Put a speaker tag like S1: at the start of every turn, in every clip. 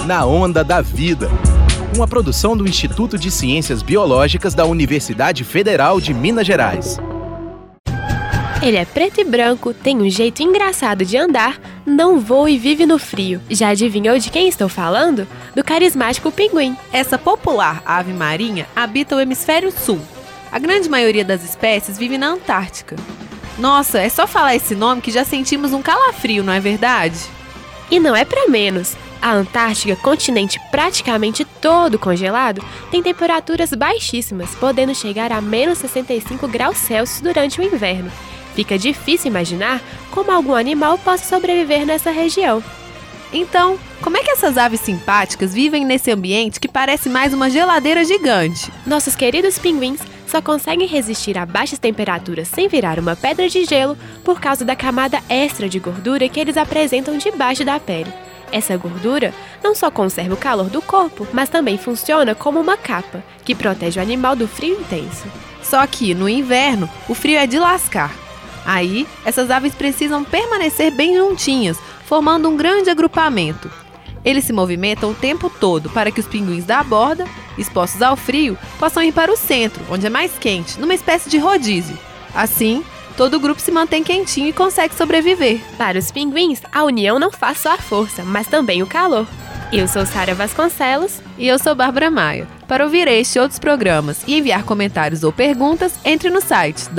S1: Na Onda da Vida. Uma produção do Instituto de Ciências Biológicas da Universidade Federal de Minas Gerais.
S2: Ele é preto e branco, tem um jeito engraçado de andar, não voa e vive no frio. Já adivinhou de quem estou falando? Do carismático pinguim.
S3: Essa popular ave marinha habita o hemisfério sul. A grande maioria das espécies vive na Antártica. Nossa, é só falar esse nome que já sentimos um calafrio, não é verdade?
S2: E não é pra menos. A Antártica, continente praticamente todo congelado, tem temperaturas baixíssimas, podendo chegar a menos 65 graus Celsius durante o inverno. Fica difícil imaginar como algum animal possa sobreviver nessa região.
S3: Então, como é que essas aves simpáticas vivem nesse ambiente que parece mais uma geladeira gigante?
S2: Nossos queridos pinguins só conseguem resistir a baixas temperaturas sem virar uma pedra de gelo por causa da camada extra de gordura que eles apresentam debaixo da pele. Essa gordura não só conserva o calor do corpo, mas também funciona como uma capa, que protege o animal do frio intenso.
S3: Só que, no inverno, o frio é de lascar. Aí, essas aves precisam permanecer bem juntinhas, formando um grande agrupamento. Eles se movimentam o tempo todo para que os pinguins da borda, expostos ao frio, possam ir para o centro, onde é mais quente, numa espécie de rodízio. Assim, todo o grupo se mantém quentinho e consegue sobreviver.
S2: Para os pinguins, a união não faz só a força, mas também o calor. Eu sou Sara Vasconcelos.
S3: E eu sou Bárbara Maia. Para ouvir este e outros programas e enviar comentários ou perguntas, entre no site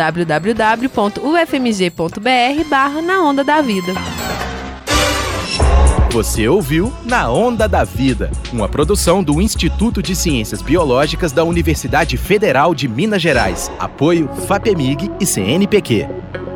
S3: www.ufmg.br/Na Onda da Vida.
S1: Você ouviu Na Onda da Vida, uma produção do Instituto de Ciências Biológicas da Universidade Federal de Minas Gerais. Apoio FAPEMIG e CNPq.